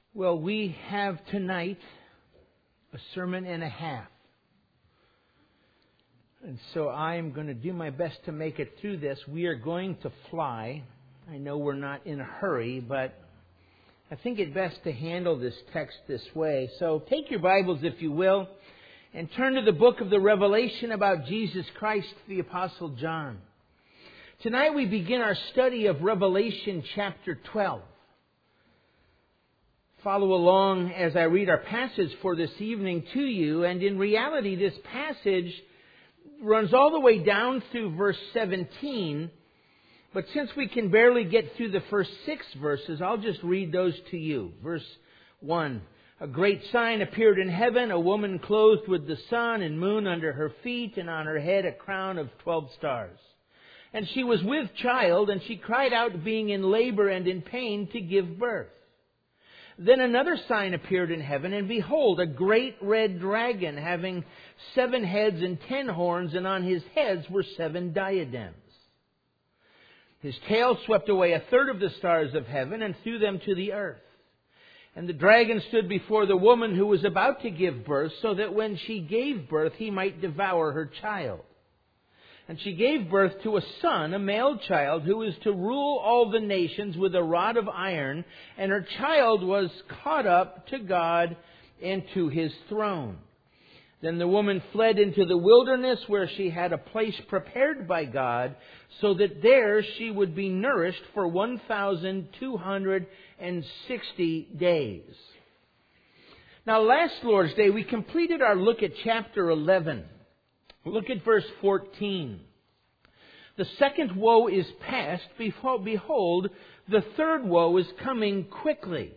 Well, we have tonight a sermon and a half. And so I'm going to do my best to make it through this. We are going to fly. I know we're not in a hurry, but I think it best to handle this text this way. So take your Bibles, if you will, and turn to the book of the Revelation about Jesus Christ, the Apostle John. Tonight we begin our study of Revelation chapter 12. Follow along as I read our passage for this evening to you. And in reality, this passage runs all the way down through verse 17. But since we can barely get through the first 6 verses, I'll just read those to you. Verse 1. A great sign appeared in heaven, a woman clothed with the sun and moon under her feet, and on her head a crown of 12 stars. And she was with child, and she cried out, being in labor and in pain, to give birth. Then another sign appeared in heaven, and behold, a great red dragon, having 7 heads and 10 horns, and on his heads were 7 diadems. His tail swept away 1/3 of the stars of heaven, and threw them to the earth. And the dragon stood before the woman who was about to give birth, so that when she gave birth, he might devour her child. And she gave birth to a son, a male child, who is to rule all the nations with a rod of iron. And her child was caught up to God and to His throne. Then the woman fled into the wilderness, where she had a place prepared by God, so that there she would be nourished for 1,260 days. Now, last Lord's Day, we completed our look at chapter 11. Look at verse 14. The second woe is past. Behold, the third woe is coming quickly.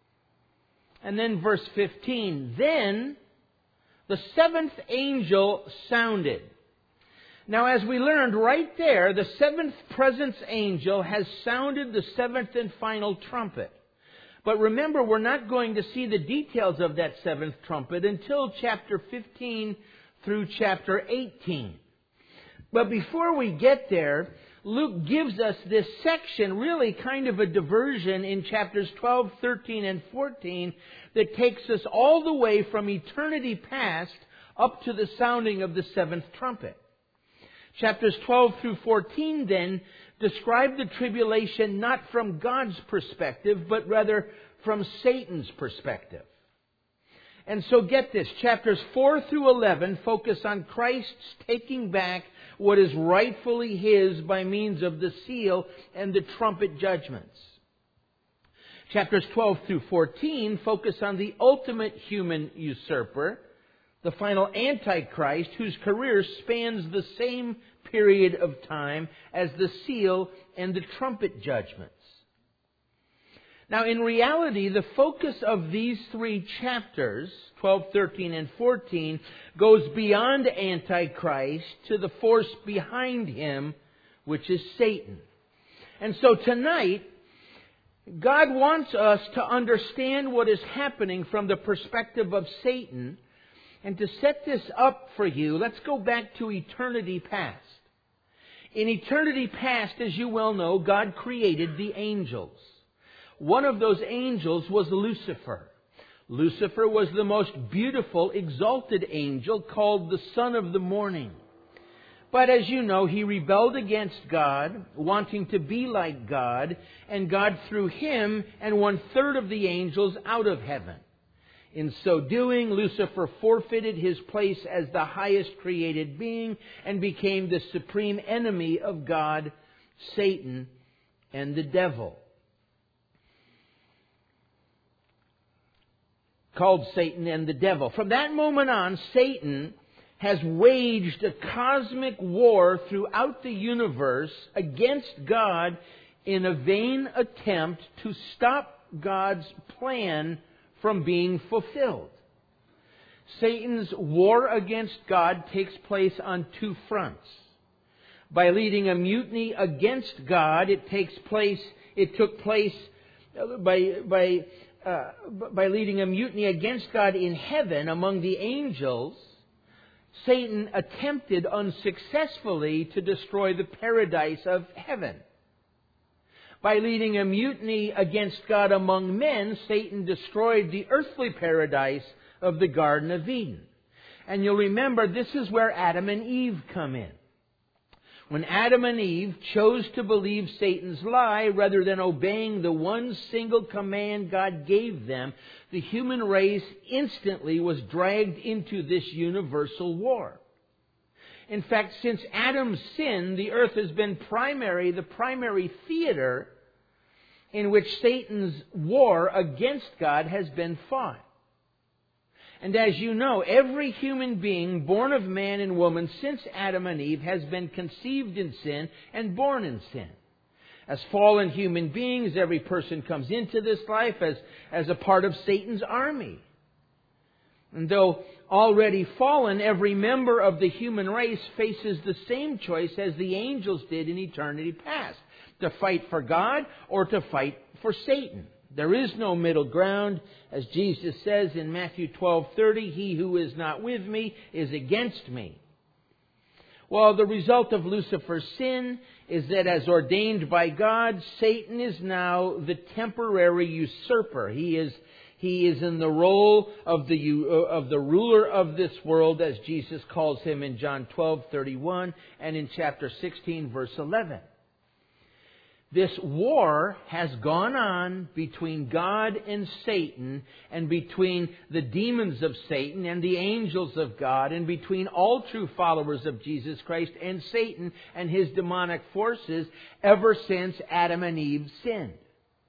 And then verse 15. Then the 7th angel sounded. Now, as we learned right there, the 7th presence angel has sounded the 7th and final trumpet. But remember, we're not going to see the details of that 7th trumpet until chapter 15 through chapter 18. But before we get there, Luke gives us this section, really kind of a diversion in chapters 12, 13, and 14 that takes us all the way from eternity past up to the sounding of the 7th trumpet. Chapters 12 through 14 then describe the tribulation not from God's perspective, but rather from Satan's perspective. And so get this, chapters 4 through 11 focus on Christ's taking back what is rightfully His by means of the seal and the trumpet judgments. Chapters 12 through 14 focus on the ultimate human usurper, the final Antichrist, whose career spans the same period of time as the seal and the trumpet judgments. Now, in reality, the focus of these 3 chapters, 12, 13, and 14, goes beyond Antichrist to the force behind him, which is Satan. And so tonight, God wants us to understand what is happening from the perspective of Satan. And to set this up for you, let's go back to eternity past. In eternity past, as you well know, God created the angels. One of those angels was Lucifer. Lucifer was the most beautiful, exalted angel called the Son of the Morning. But as you know, he rebelled against God, wanting to be like God, and God threw him and 1/3 of the angels out of heaven. In so doing, Lucifer forfeited his place as the highest created being and became the supreme enemy of God, Satan, and the devil. Called Satan and the devil. From that moment on, Satan has waged a cosmic war throughout the universe against God in a vain attempt to stop God's plan from being fulfilled. Satan's war against God takes place on 2 fronts. By leading a mutiny against God, it took place by leading a mutiny against God in heaven among the angels. Satan attempted unsuccessfully to destroy the paradise of heaven. By leading a mutiny against God among men, Satan destroyed the earthly paradise of the Garden of Eden. And you'll remember this is where Adam and Eve come in. When Adam and Eve chose to believe Satan's lie rather than obeying the one single command God gave them, the human race instantly was dragged into this universal war. In fact, since Adam's sin, the earth has been the primary theater in which Satan's war against God has been fought. And as you know, every human being born of man and woman since Adam and Eve has been conceived in sin and born in sin. As fallen human beings, every person comes into this life as a part of Satan's army. And though already fallen, every member of the human race faces the same choice as the angels did in eternity past: to fight for God or to fight for Satan. There is no middle ground. As Jesus says in Matthew 12:30, "He who is not with me is against me." Well, the result of Lucifer's sin is that, as ordained by God, Satan is now the temporary usurper. He is in the role of the ruler of this world, as Jesus calls him in John 12:31 and in chapter 16, verse 11. This war has gone on between God and Satan, and between the demons of Satan and the angels of God, and between all true followers of Jesus Christ and Satan and his demonic forces ever since Adam and Eve sinned.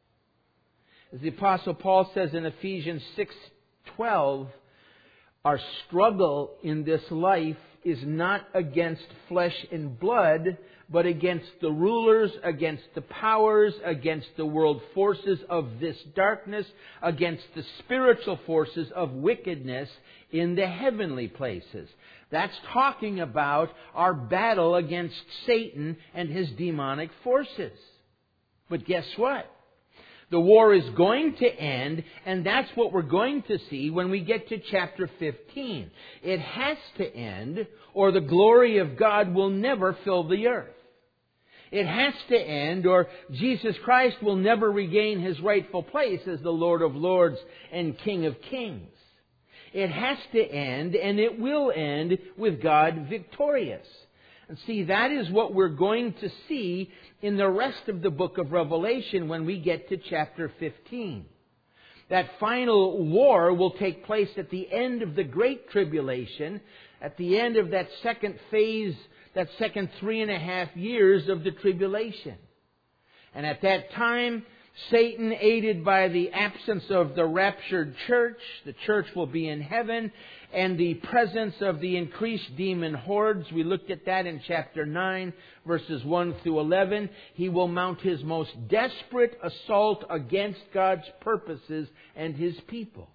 As the Apostle Paul says in Ephesians 6:12, our struggle in this life is not against flesh and blood, but against the rulers, against the powers, against the world forces of this darkness, against the spiritual forces of wickedness in the heavenly places. That's talking about our battle against Satan and his demonic forces. But guess what? The war is going to end, and that's what we're going to see when we get to chapter 15. It has to end, or the glory of God will never fill the earth. It has to end, or Jesus Christ will never regain his rightful place as the Lord of Lords and King of Kings. It has to end, and it will end with God victorious. And see, that is what we're going to see in the rest of the book of Revelation when we get to chapter 15. That final war will take place at the end of the Great Tribulation, at the end of that second phase, that second 3.5 years of the tribulation. And at that time, Satan, aided by the absence of the raptured church, the church will be in heaven, and the presence of the increased demon hordes, we looked at that in chapter 9, verses 1 through 11, he will mount his most desperate assault against God's purposes and his people.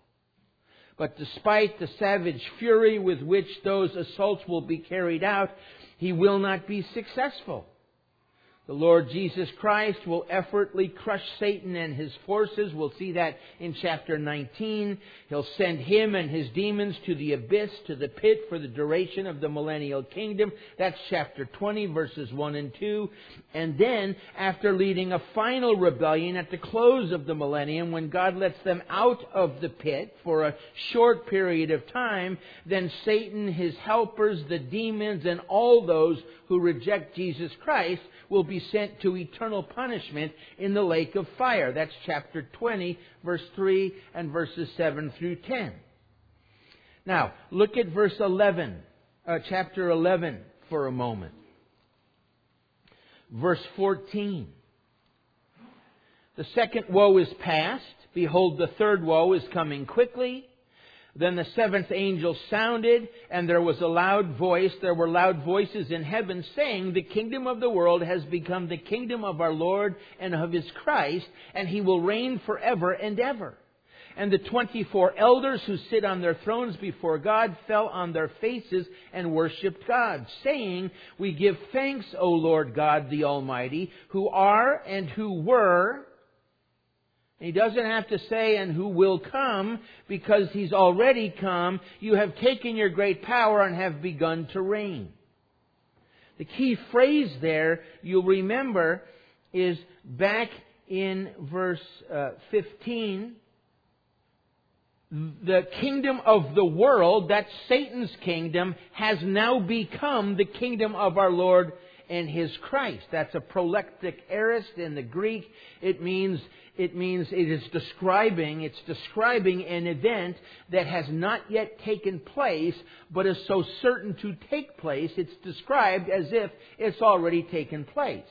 But despite the savage fury with which those assaults will be carried out, he will not be successful. The Lord Jesus Christ will effortlessly crush Satan and his forces. We'll see that in chapter 19. He'll send him and his demons to the abyss, to the pit, for the duration of the millennial kingdom. That's chapter 20, verses 1 and 2. And then, after leading a final rebellion at the close of the millennium, when God lets them out of the pit for a short period of time, then Satan, his helpers, the demons, and all those who reject Jesus Christ will be sent to eternal punishment in the lake of fire. That's chapter 20, verse 3 and verses 7 through 10. Now, look at verse 11, chapter 11 for a moment. Verse 14. The second woe is past. Behold, the third woe is coming quickly. Then the seventh angel sounded, and there were loud voices in heaven saying, the kingdom of the world has become the kingdom of our Lord and of his Christ, and he will reign forever and ever. And the 24 elders who sit on their thrones before God fell on their faces and worshipped God, saying, we give thanks, O Lord God the Almighty, who are and who were. He doesn't have to say, and who will come, because he's already come. You have taken your great power and have begun to reign. The key phrase there, you'll remember, is back in verse 15. The kingdom of the world, that's Satan's kingdom, has now become the kingdom of our Lord and His Christ. That's a proleptic aorist in the Greek. It means it's describing an event that has not yet taken place, but is so certain to take place, it's described as if it's already taken place.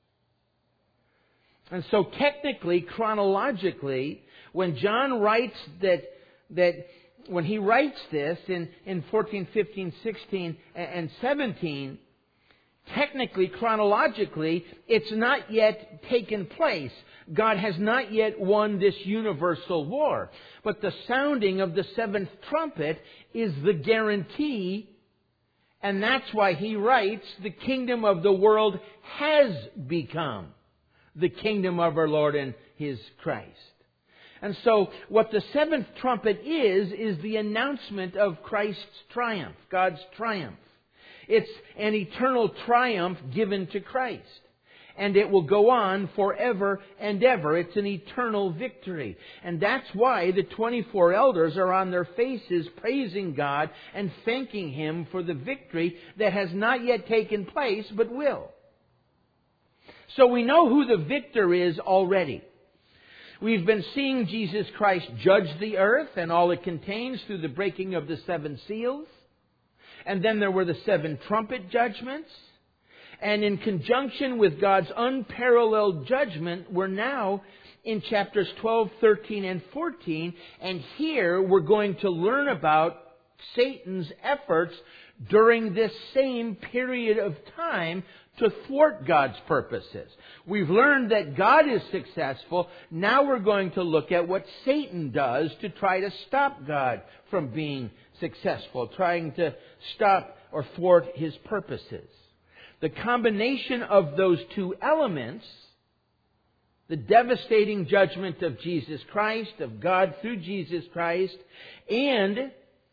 And so technically, chronologically, when John writes when he writes this in 14, 15, 16, and 17, technically, chronologically, it's not yet taken place. God has not yet won this universal war. But the sounding of the seventh trumpet is the guarantee, and that's why he writes, the kingdom of the world has become the kingdom of our Lord and His Christ. And so what the seventh trumpet is the announcement of Christ's triumph, God's triumph. It's an eternal triumph given to Christ. And it will go on forever and ever. It's an eternal victory. And that's why the 24 elders are on their faces praising God and thanking Him for the victory that has not yet taken place but will. So we know who the victor is already. We've been seeing Jesus Christ judge the earth and all it contains through the breaking of the seven seals. And then there were the seven trumpet judgments. And in conjunction with God's unparalleled judgment, we're now in chapters 12, 13, and 14. And here we're going to learn about Satan's efforts during this same period of time to thwart God's purposes. We've learned that God is successful. Now we're going to look at what Satan does to try to stop God from being successful, trying to stop or thwart His purposes. The combination of those two elements, the devastating judgment of Jesus Christ, of God through Jesus Christ, and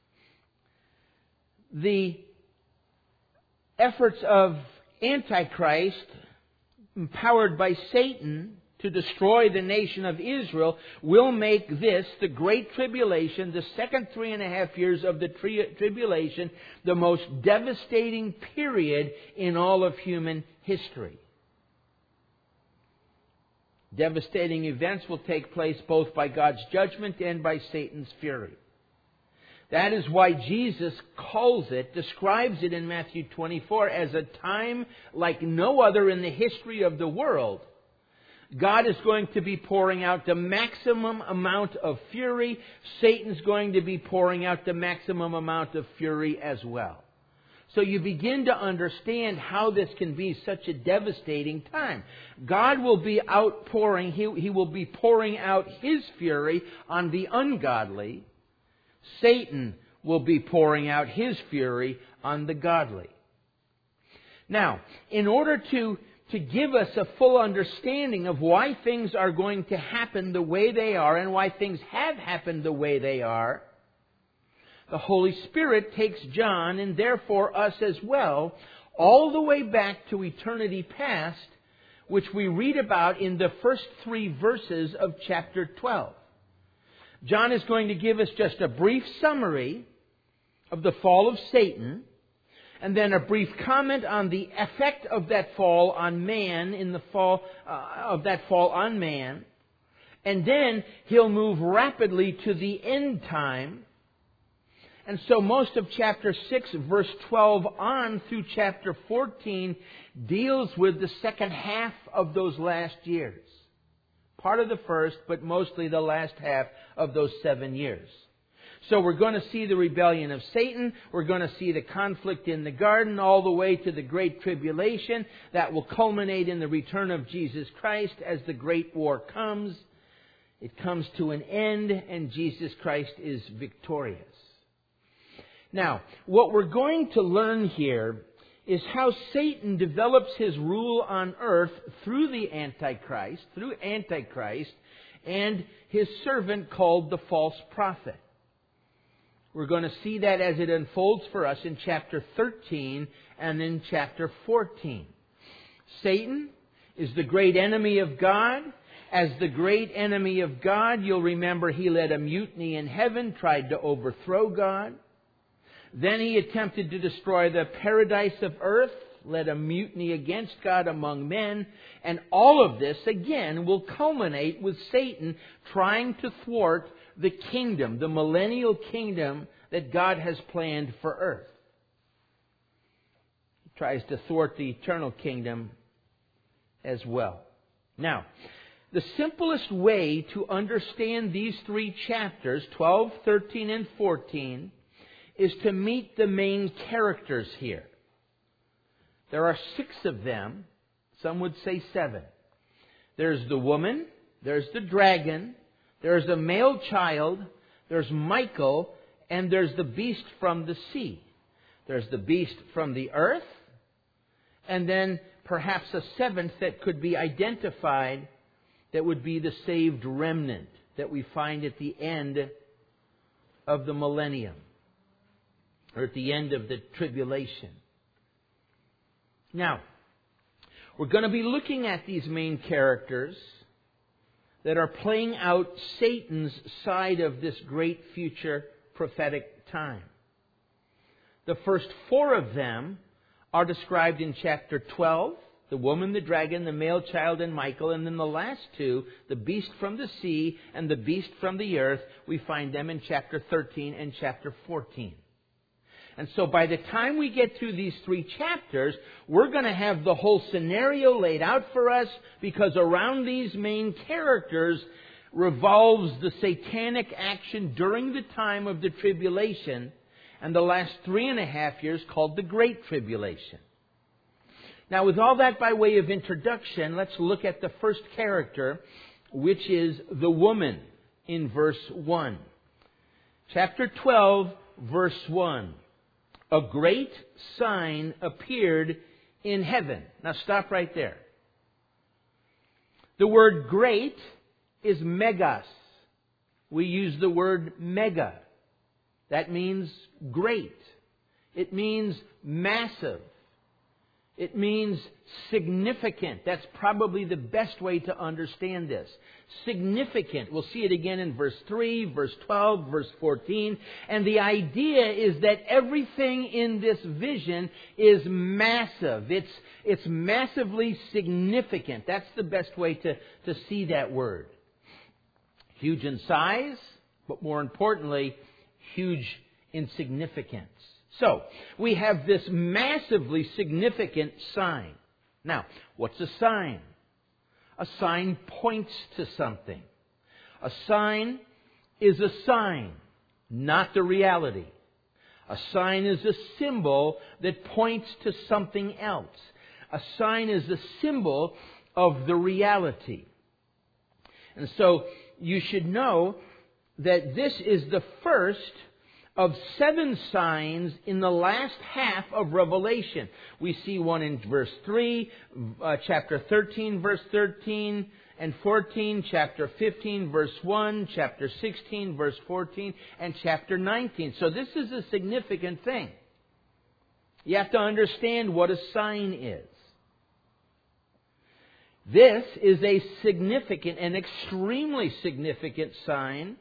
the efforts of Antichrist, empowered by Satan to destroy the nation of Israel, will make this, the Great Tribulation, the second 3.5 years of the tribulation, the most devastating period in all of human history. Devastating events will take place both by God's judgment and by Satan's fury. That is why Jesus describes it in Matthew 24 as a time like no other in the history of the world. God is going to be pouring out the maximum amount of fury. Satan's going to be pouring out the maximum amount of fury as well. So you begin to understand how this can be such a devastating time. God will be outpouring, He will be pouring out His fury on the ungodly. Satan will be pouring out his fury on the godly. Now, in order to give us a full understanding of why things are going to happen the way they are and why things have happened the way they are, the Holy Spirit takes John, and therefore us as well, all the way back to eternity past, which we read about in the first 3 verses of chapter 12. John is going to give us just a brief summary of the fall of Satan, and then a brief comment on the effect of that fall on man, on man. And then he'll move rapidly to the end time. And so most of chapter 6, verse 12 on through chapter 14 deals with the second half of those last years. Part of the first, but mostly the last half of those 7 years. So we're going to see the rebellion of Satan. We're going to see the conflict in the garden all the way to the Great Tribulation that will culminate in the return of Jesus Christ as the Great War comes. It comes to an end and Jesus Christ is victorious. Now, what we're going to learn here is how Satan develops his rule on earth through Antichrist, and his servant called the false prophet. We're going to see that as it unfolds for us in chapter 13 and in chapter 14. Satan is the great enemy of God. As the great enemy of God, you'll remember he led a mutiny in heaven, tried to overthrow God. Then he attempted to destroy the paradise of earth, led a mutiny against God among men. And all of this, again, will culminate with Satan trying to thwart the kingdom, the millennial kingdom that God has planned for earth. He tries to thwart the eternal kingdom as well. Now, the simplest way to understand these three chapters, 12, 13, and 14, is to meet the main characters here. There are 6 of them. Some would say 7. There's the woman, there's the dragon, there's a male child, there's Michael, and there's the beast from the sea. There's the beast from the earth, and then perhaps a 7th that could be identified that would be the saved remnant that we find at the end of the millennium, or at the end of the tribulation. Now, we're going to be looking at these main characters that are playing out Satan's side of this great future prophetic time. The first 4 of them are described in chapter 12, the woman, the dragon, the male child, and Michael. And then the last 2, the beast from the sea and the beast from the earth, we find them in chapter 13 and chapter 14. And so by the time we get through these 3 chapters, we're going to have the whole scenario laid out for us, because around these main characters revolves the satanic action during the time of the tribulation and the last 3.5 years called the Great Tribulation. Now, with all that by way of introduction, let's look at the first character, which is the woman, in verse 1. Chapter 12, verse 1. A great sign appeared in heaven. Now stop right there. The word great is megas. We use the word mega. That means great. It means massive. It means significant. That's probably the best way to understand this. Significant. We'll see it again in verse 3, verse 12, verse 14. And the idea is that everything in this vision is massive. It's massively significant. That's the best way to see that word. Huge in size, but more importantly, huge in significance. So, we have this massively significant sign. Now, what's a sign? A sign points to something. A sign is a sign, not the reality. A sign is a symbol that points to something else. A sign is a symbol of the reality. And so, you should know that this is the first of 7 signs in the last half of Revelation. We see one in verse 3, chapter 13, verse 13 and 14, chapter 15, verse 1, chapter 16, verse 14, and chapter 19. So this is a significant thing. You have to understand what a sign is. This is a significant, an extremely significant sign.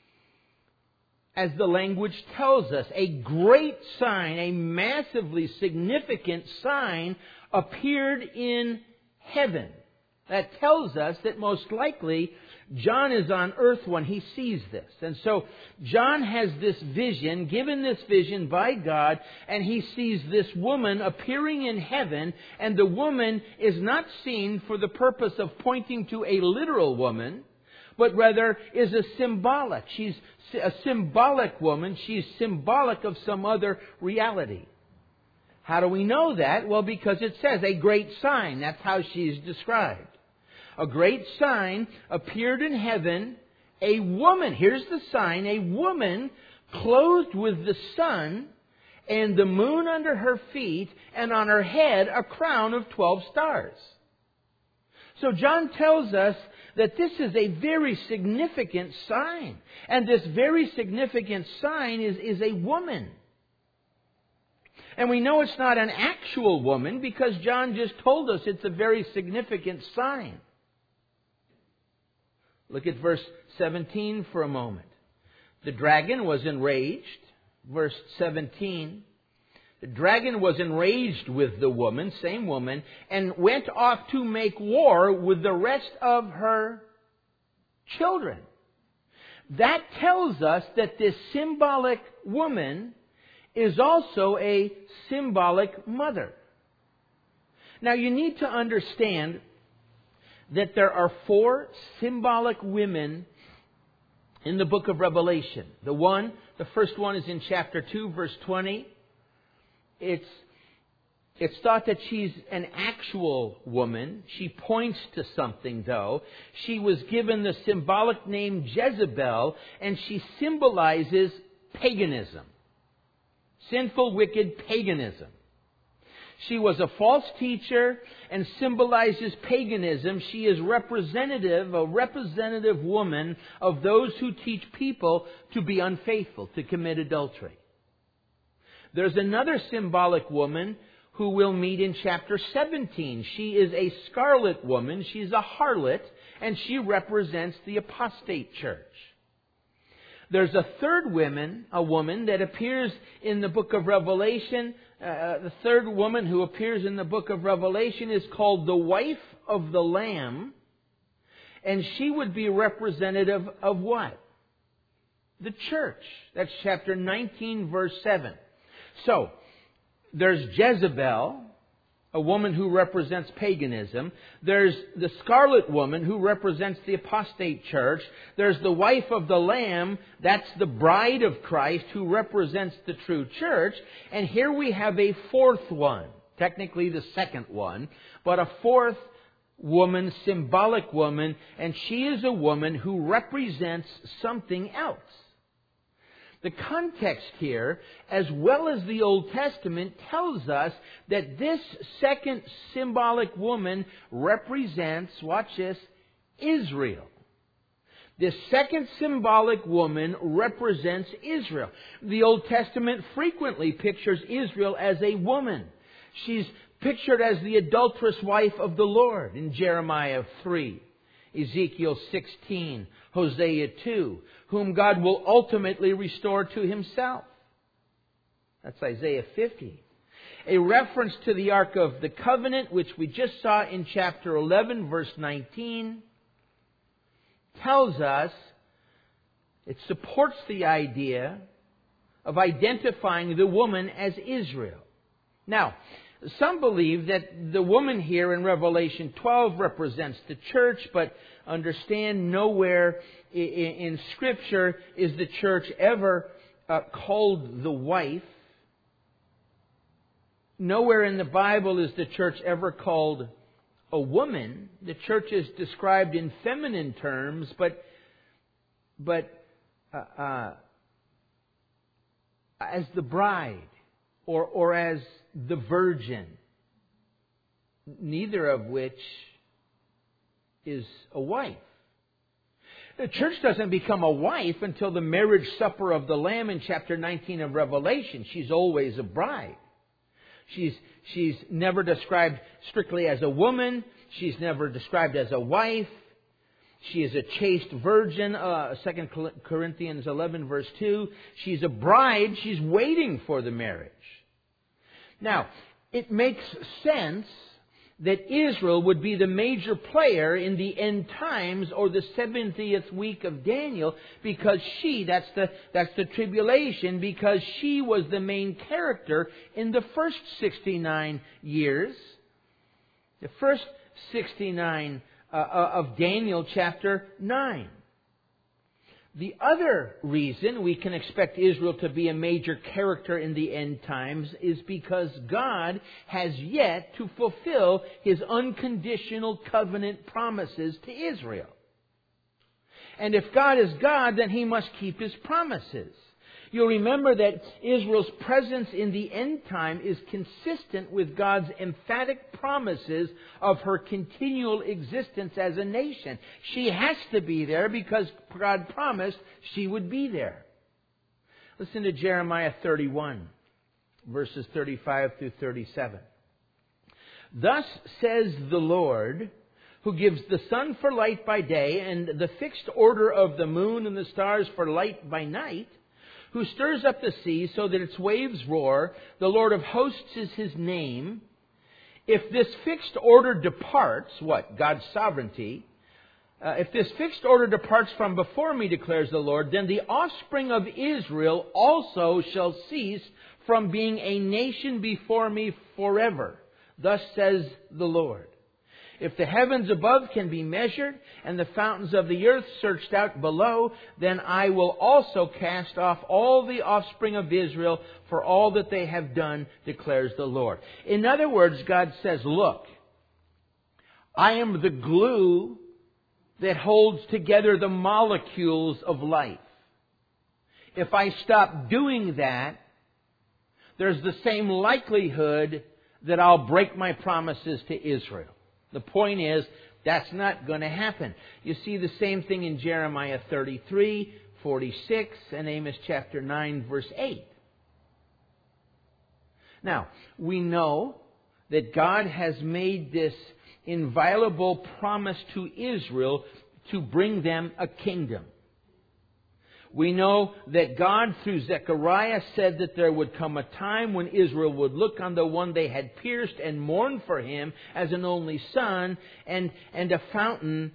As the language tells us, a great sign, a massively significant sign appeared in heaven. That tells us that most likely John is on earth when he sees this. And so John has this vision, given this vision by God, and he sees this woman appearing in heaven, and the woman is not seen for the purpose of pointing to a literal woman, but rather is a symbolic. She's a symbolic woman. She's symbolic of some other reality. How do we know that? Well, because it says a great sign. That's how she's described. A great sign appeared in heaven. A woman, here's the sign, a woman clothed with the sun and the moon under her feet, and on her head a crown of 12 stars. So John tells us that this is a very significant sign. And this very significant sign is a woman. And we know it's not an actual woman because John just told us it's a very significant sign. Look at verse 17 for a moment. The dragon was enraged. Verse 17. The dragon was enraged with the woman, same woman, and went off to make war with the rest of her children. That tells us that this symbolic woman is also a symbolic mother. Now you need to understand that there are 4 symbolic women in the book of Revelation. The first one is in chapter 2, verse 20. It's thought that she's an actual woman. She points to something, though. She was given the symbolic name Jezebel, and she symbolizes paganism. Sinful, wicked paganism. She was a false teacher and symbolizes paganism. She is a representative woman of those who teach people to be unfaithful, to commit adultery. There's another symbolic woman who we'll meet in chapter 17. She is a scarlet woman. She's a harlot, and she represents the apostate church. There's a third woman, a woman that appears in the book of Revelation. The third woman who appears in the book of Revelation is called the wife of the Lamb. And she would be representative of what? The church. That's chapter 19, verse 7. So, there's Jezebel, a woman who represents paganism. There's the scarlet woman who represents the apostate church. There's the wife of the Lamb. That's the bride of Christ who represents the true church. And here we have a fourth one, technically the second one, but a fourth woman, symbolic woman, and she is a woman who represents something else. The context here, as well as the Old Testament, tells us that this second symbolic woman represents, watch this, Israel. This second symbolic woman represents Israel. The Old Testament frequently pictures Israel as a woman. She's pictured as the adulterous wife of the Lord in Jeremiah 3. Ezekiel 16, Hosea 2, whom God will ultimately restore to Himself. That's Isaiah 50. A reference to the Ark of the Covenant, which we just saw in chapter 11, verse 19, tells us, it supports the idea of identifying the woman as Israel. Now, some believe that the woman here in Revelation 12 represents the church, but understand nowhere in Scripture is the church ever called the wife. Nowhere in the Bible is the church ever called a woman. The church is described in feminine terms, but as the bride or as the virgin, neither of which is a wife. The church doesn't become a wife until the marriage supper of the Lamb in chapter 19 of Revelation. She's always a bride. She's never described strictly as a woman. She's never described as a wife. She is a chaste virgin, 2 Corinthians 11 verse 2. She's a bride. She's waiting for the marriage. Now, it makes sense that Israel would be the major player in the end times or the 70th week of Daniel because that's the tribulation, because she was the main character in the first 69 years. The first 69 of Daniel chapter 9. The other reason we can expect Israel to be a major character in the end times is because God has yet to fulfill His unconditional covenant promises to Israel. And if God is God, then He must keep His promises. You'll remember that Israel's presence in the end time is consistent with God's emphatic promises of her continual existence as a nation. She has to be there because God promised she would be there. Listen to Jeremiah 31, verses 35 through 37. Thus says the Lord, who gives the sun for light by day, and the fixed order of the moon and the stars for light by night, who stirs up the sea so that its waves roar, the Lord of hosts is His name. If this fixed order departs, what? God's sovereignty. If this fixed order departs from before me, declares the Lord, then the offspring of Israel also shall cease from being a nation before me forever. Thus says the Lord. If the heavens above can be measured, and the fountains of the earth searched out below, then I will also cast off all the offspring of Israel for all that they have done, declares the Lord. In other words, God says, look, I am the glue that holds together the molecules of life. If I stop doing that, there's the same likelihood that I'll break my promises to Israel. The point is, that's not going to happen. You see the same thing in Jeremiah 33, 46, and Amos chapter 9, verse 8. Now, we know that God has made this inviolable promise to Israel to bring them a kingdom. We know that God, through Zechariah, said that there would come a time when Israel would look on the one they had pierced and mourn for him as an only son, and a fountain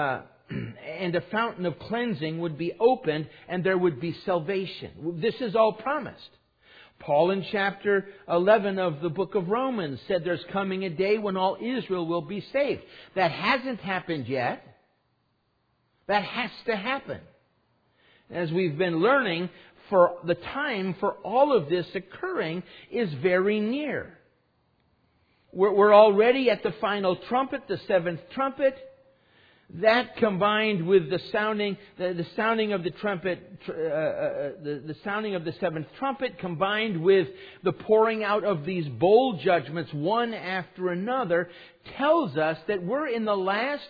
of cleansing would be opened, and there would be salvation. This is all promised. Paul in chapter 11 of the book of Romans said there's coming a day when all Israel will be saved. That hasn't happened yet. That has to happen. As we've been learning, for the time for all of this occurring is very near. We're already at the final trumpet, the seventh trumpet. That combined with the sounding of the trumpet, the sounding of the seventh trumpet, combined with the pouring out of these bowl judgments one after another, tells us that we're in the last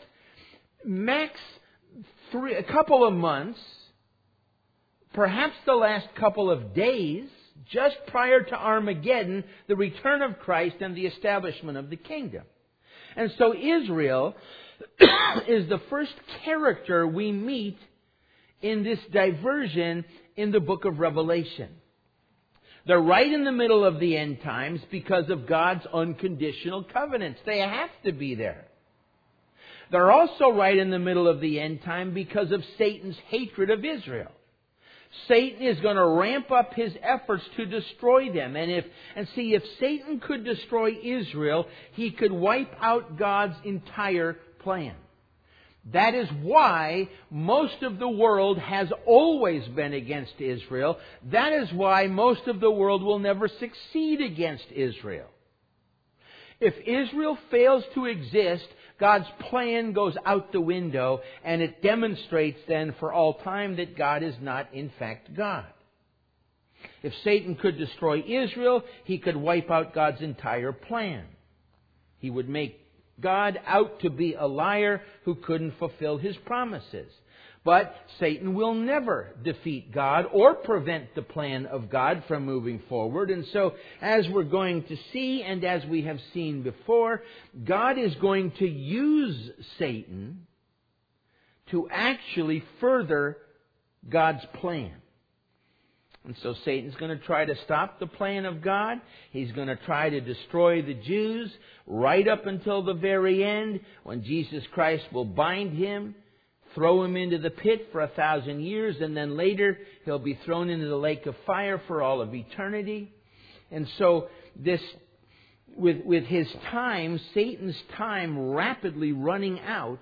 a couple of months, perhaps the last couple of days, just prior to Armageddon, the return of Christ and the establishment of the kingdom. And so Israel is the first character we meet in this diversion in the book of Revelation. They're right in the middle of the end times because of God's unconditional covenants. They have to be there. They're also right in the middle of the end time because of Satan's hatred of Israel. Satan is going to ramp up his efforts to destroy them. If Satan could destroy Israel, he could wipe out God's entire plan. That is why most of the world has always been against Israel. That is why most of the world will never succeed against Israel. If Israel fails to exist, God's plan goes out the window, and it demonstrates then for all time that God is not in fact God. If Satan could destroy Israel, he could wipe out God's entire plan. He would make God out to be a liar who couldn't fulfill His promises. But Satan will never defeat God or prevent the plan of God from moving forward. And so, as we're going to see, and as we have seen before, God is going to use Satan to actually further God's plan. And so Satan's going to try to stop the plan of God. He's going to try to destroy the Jews right up until the very end, when Jesus Christ will bind him, throw him into the pit for 1,000 years, and then later he'll be thrown into the lake of fire for all of eternity. And so this, with his time, Satan's time rapidly running out,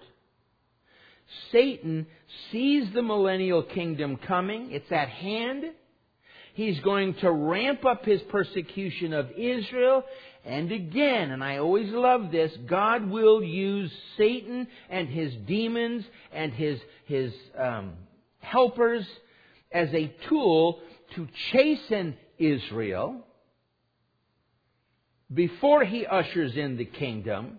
Satan sees the millennial kingdom coming. It's at hand. He's going to ramp up his persecution of Israel. And again, and I always love this, God will use Satan and his demons and his helpers as a tool to chasten Israel before he ushers in the kingdom.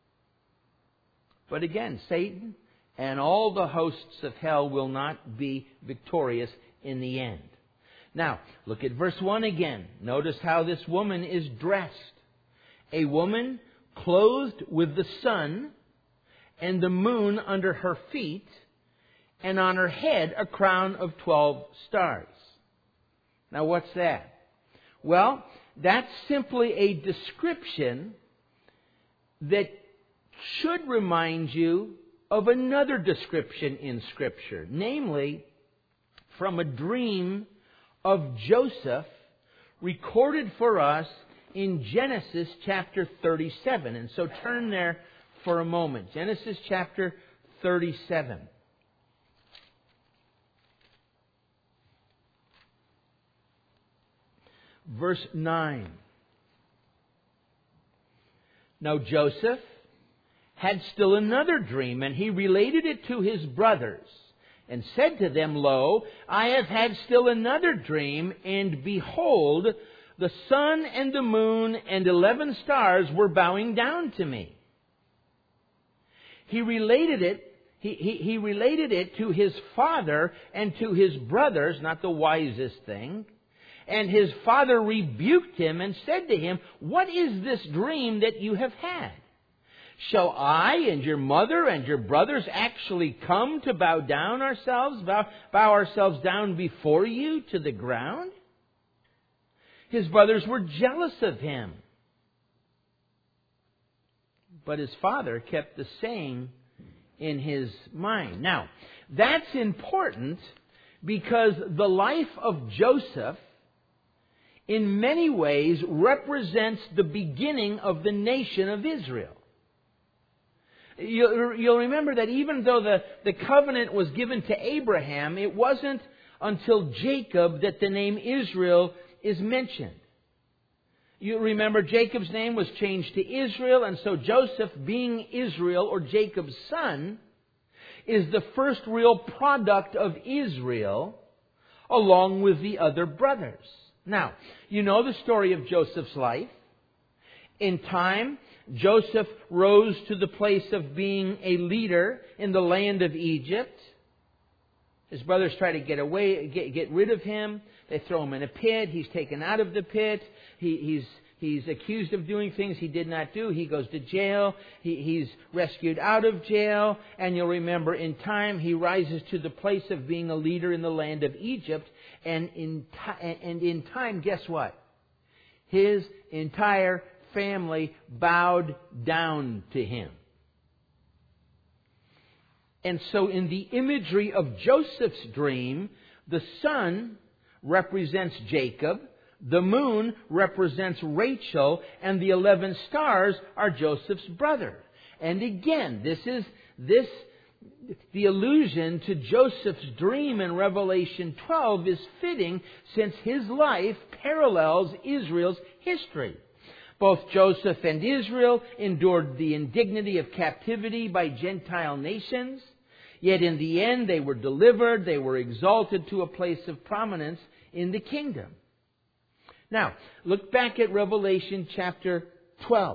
But again, Satan and all the hosts of hell will not be victorious in the end. Now, look at verse 1 again. Notice how this woman is dressed. A woman clothed with the sun and the moon under her feet, and on her head a crown of 12 stars. Now, what's that? Well, that's simply a description that should remind you of another description in Scripture, namely from a dream of Joseph recorded for us in Genesis chapter 37. And so turn there for a moment. Genesis chapter 37. Verse 9. Now Joseph had still another dream, and he related it to his brothers, and said to them, Lo, I have had still another dream, and behold, the sun and the moon and 11 stars were bowing down to me. He related it to his father and to his brothers, not the wisest thing. And his father rebuked him and said to him, What is this dream that you have had? Shall I and your mother and your brothers actually come to bow ourselves down before you to the ground? His brothers were jealous of him. But his father kept the saying in his mind. Now, that's important because the life of Joseph in many ways represents the beginning of the nation of Israel. You'll remember that even though the covenant was given to Abraham, it wasn't until Jacob that the name Israel is mentioned. You remember Jacob's name was changed to Israel, and so Joseph, being Israel or Jacob's son, is the first real product of Israel along with the other brothers. Now, you know the story of Joseph's life. In time, Joseph rose to the place of being a leader in the land of Egypt. His brothers try to get rid of him. They throw him in a pit. He's taken out of the pit. He's accused of doing things he did not do. He goes to jail. He's rescued out of jail. And you'll remember in time he rises to the place of being a leader in the land of Egypt. And in time, guess what? His entire family bowed down to him. And so in the imagery of Joseph's dream, the sun represents Jacob, the moon represents Rachel, and the 11 stars are Joseph's brother. And again, the allusion to Joseph's dream in Revelation 12 is fitting since his life parallels Israel's history. Both Joseph and Israel endured the indignity of captivity by Gentile nations, yet in the end they were delivered, they were exalted to a place of prominence in the kingdom. Now, look back at Revelation chapter 12.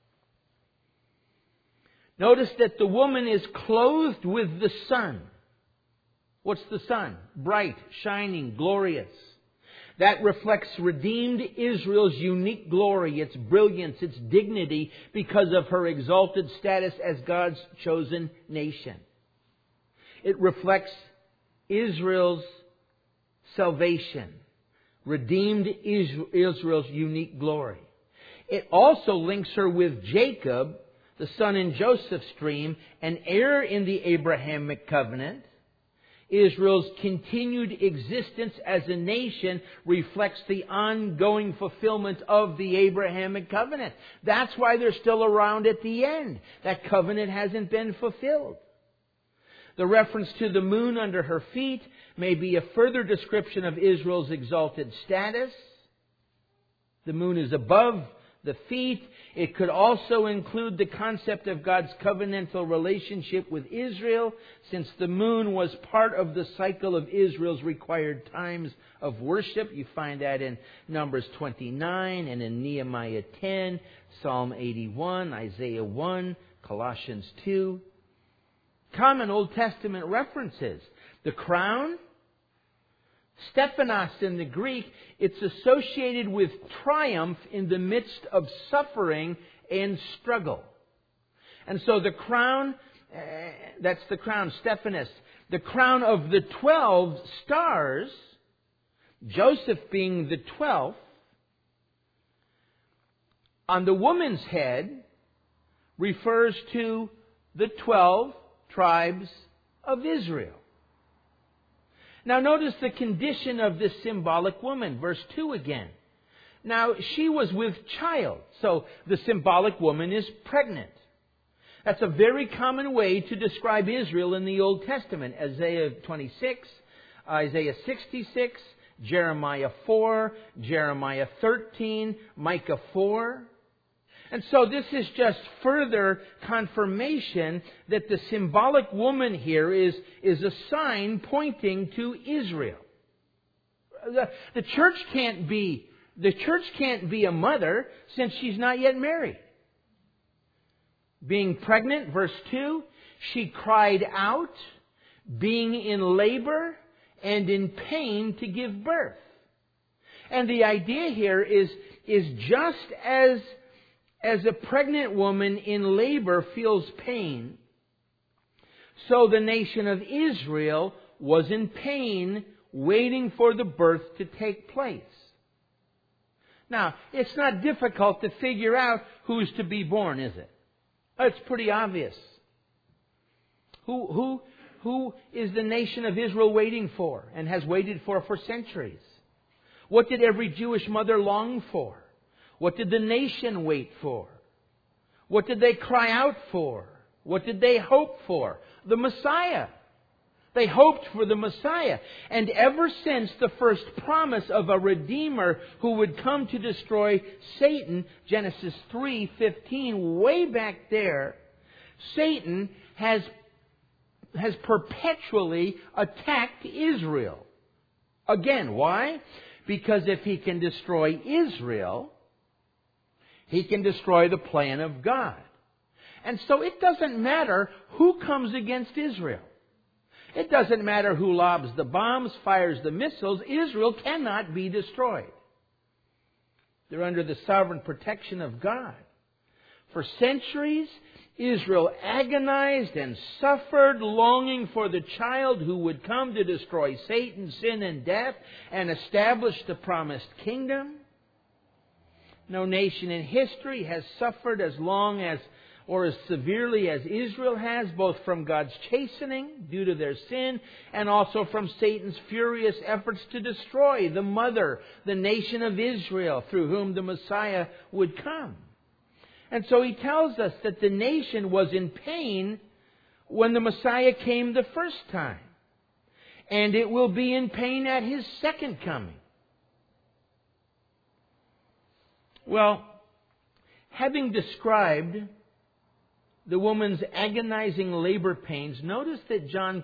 Notice that the woman is clothed with the sun. What's the sun? Bright, shining, glorious. That reflects redeemed Israel's unique glory, its brilliance, its dignity, because of her exalted status as God's chosen nation. It reflects Israel's salvation, redeemed Israel's unique glory. It also links her with Jacob, the son in Joseph's dream, an heir in the Abrahamic covenant. Israel's continued existence as a nation reflects the ongoing fulfillment of the Abrahamic covenant. That's why they're still around at the end. That covenant hasn't been fulfilled. The reference to the moon under her feet may be a further description of Israel's exalted status. The moon is above the feet. It could also include the concept of God's covenantal relationship with Israel, since the moon was part of the cycle of Israel's required times of worship. You find that in Numbers 29 and in Nehemiah 10, Psalm 81, Isaiah 1, Colossians 2. Common Old Testament references. The crown, Stephanos in the Greek, it's associated with triumph in the midst of suffering and struggle. And so the crown, that's the crown, Stephanos. The crown of the 12 stars, Joseph being the 12th, on the woman's head refers to the 12 tribes of Israel. Now notice the condition of this symbolic woman. Verse 2 again. Now she was with child. So the symbolic woman is pregnant. That's a very common way to describe Israel in the Old Testament. Isaiah 26, Isaiah 66, Jeremiah 4, Jeremiah 13, Micah 4. And so this is just further confirmation that the symbolic woman here is a sign pointing to Israel. The church can't be a mother since she's not yet married. Being pregnant, verse 2, she cried out, being in labor and in pain to give birth. And the idea here is just as a pregnant woman in labor feels pain, so the nation of Israel was in pain, waiting for the birth to take place. Now, it's not difficult to figure out who's to be born, is it? It's pretty obvious. Who is the nation of Israel waiting for and has waited for centuries? What did every Jewish mother long for? What did the nation wait for? What did they cry out for? What did they hope for? The Messiah. They hoped for the Messiah. And ever since the first promise of a Redeemer who would come to destroy Satan, Genesis 3:15, way back there, Satan has perpetually attacked Israel. Again, why? Because if he can destroy Israel, he can destroy the plan of God. And so it doesn't matter who comes against Israel. It doesn't matter who lobs the bombs, fires the missiles. Israel cannot be destroyed. They're under the sovereign protection of God. For centuries, Israel agonized and suffered, longing for the child who would come to destroy Satan, sin, and death, and establish the promised kingdom. No nation in history has suffered as long as or as severely as Israel has, both from God's chastening due to their sin and also from Satan's furious efforts to destroy the mother, the nation of Israel, through whom the Messiah would come. And so he tells us that the nation was in pain when the Messiah came the first time. And it will be in pain at his second coming. Well, having described the woman's agonizing labor pains, notice that John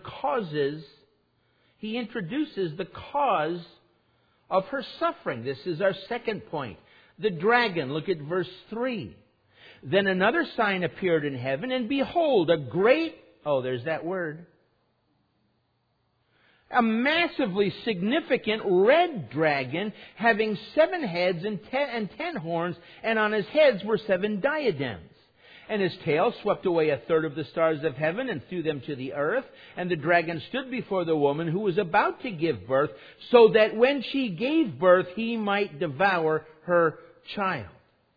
introduces the cause of her suffering. This is our second point. The dragon, look at verse 3. Then another sign appeared in heaven, and behold, a massively significant red dragon, having 7 heads and 10 horns, and on his heads were 7 diadems. And his tail swept away 1/3 of the stars of heaven and threw them to the earth. And the dragon stood before the woman who was about to give birth, so that when she gave birth, he might devour her child.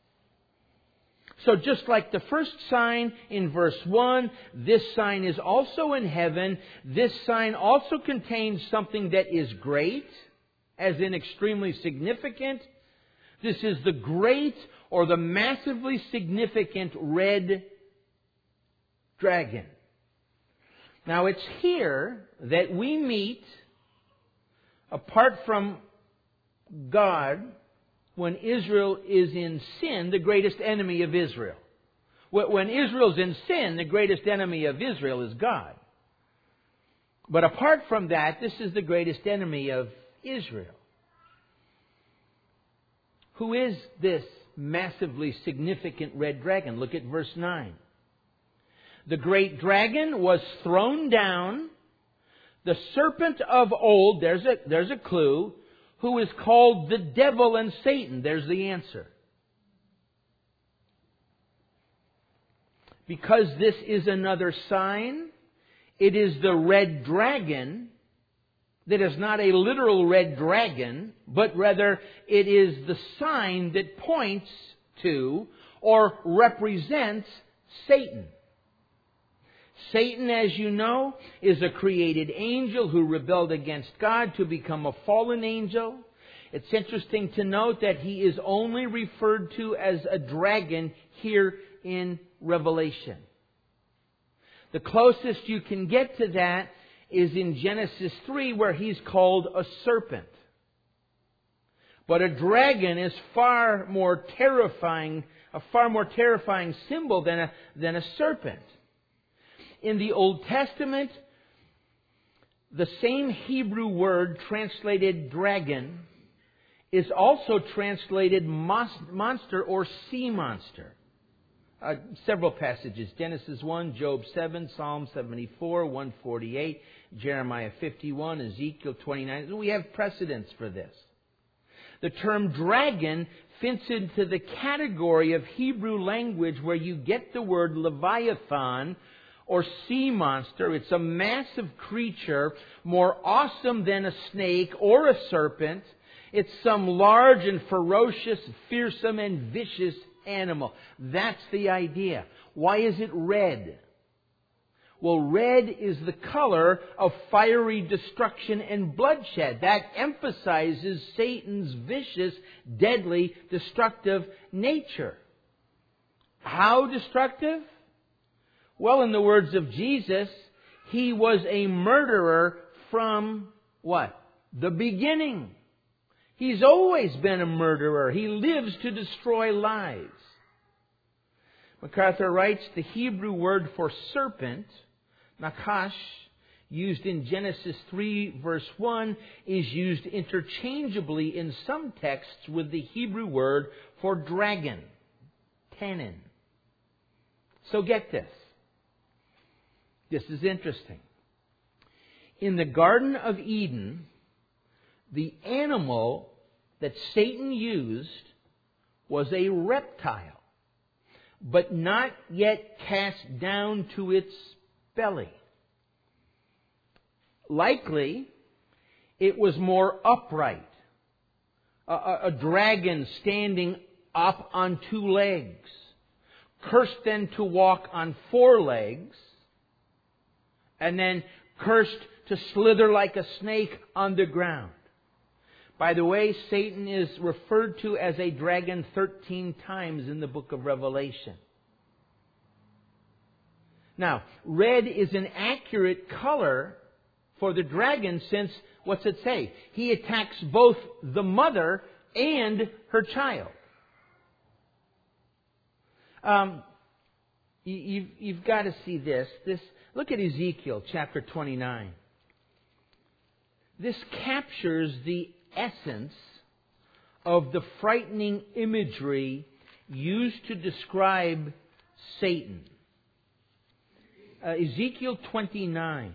So just like the first sign in verse 1, this sign is also in heaven. This sign also contains something that is great, as in extremely significant. This is the great or the massively significant red dragon. Now it's here that we meet, apart from God, when Israel is in sin, the greatest enemy of Israel. When Israel's in sin, the greatest enemy of Israel is God. But apart from that, this is the greatest enemy of Israel. Who is this massively significant red dragon? Look at verse 9. The great dragon was thrown down, The serpent of old, there's a clue, who is called the devil and Satan. There's the answer. Because this is another sign, it is the red dragon that is not a literal red dragon, but rather it is the sign that points to or represents Satan. Satan, as you know, is a created angel who rebelled against God to become a fallen angel. It's interesting to note that he is only referred to as a dragon here in Revelation. The closest you can get to that is in Genesis 3, where he's called a serpent. But a dragon is a far more terrifying symbol than a serpent. In the Old Testament, the same Hebrew word translated dragon is also translated monster or sea monster. Several passages. Genesis 1, Job 7, Psalm 74, 148, Jeremiah 51, Ezekiel 29. We have precedents for this. The term dragon fits into the category of Hebrew language where you get the word Leviathan or sea monster. It's a massive creature, more awesome than a snake or a serpent. It's some large and ferocious, fearsome and vicious animal. That's the idea. Why is it red? Well, red is the color of fiery destruction and bloodshed. That emphasizes Satan's vicious, deadly, destructive nature. How destructive? Well, in the words of Jesus, he was a murderer from what? The beginning. He's always been a murderer. He lives to destroy lives. MacArthur writes, the Hebrew word for serpent, nakash, used in Genesis 3 verse 1, is used interchangeably in some texts with the Hebrew word for dragon, tanin. So get this. This is interesting. In the Garden of Eden, the animal that Satan used was a reptile, but not yet cast down to its belly. Likely, it was more upright. A dragon standing up on 2 legs, cursed then to walk on 4 legs, and then cursed to slither like a snake on the ground. By the way, Satan is referred to as a dragon 13 times in the book of Revelation. Now, red is an accurate color for the dragon since, what's it say? He attacks both the mother and her child. You've got to see this. Look at Ezekiel chapter 29. This captures the essence of the frightening imagery used to describe Satan. Ezekiel 29.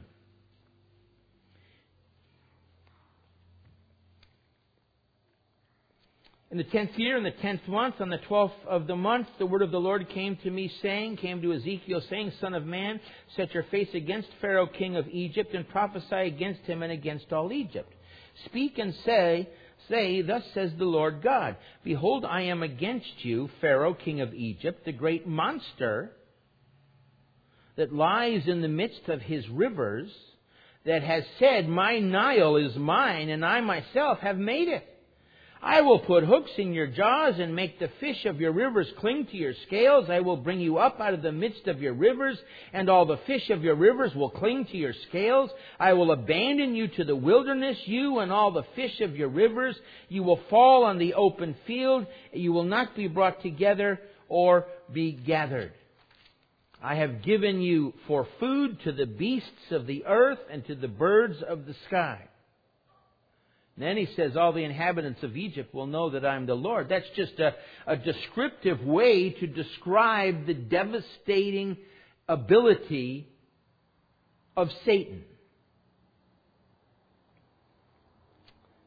In the 10th year, in the 10th month, on the 12th of the month, the word of the Lord came to Ezekiel, saying, Son of man, set your face against Pharaoh, king of Egypt, and prophesy against him and against all Egypt. Speak and say, thus says the Lord God, Behold, I am against you, Pharaoh, king of Egypt, the great monster that lies in the midst of his rivers, that has said, My Nile is mine, and I myself have made it. I will put hooks in your jaws and make the fish of your rivers cling to your scales. I will bring you up out of the midst of your rivers, and all the fish of your rivers will cling to your scales. I will abandon you to the wilderness, you and all the fish of your rivers. You will fall on the open field. You will not be brought together or be gathered. I have given you for food to the beasts of the earth and to the birds of the sky. Then he says, all the inhabitants of Egypt will know that I'm the Lord. That's just a descriptive way to describe the devastating ability of Satan.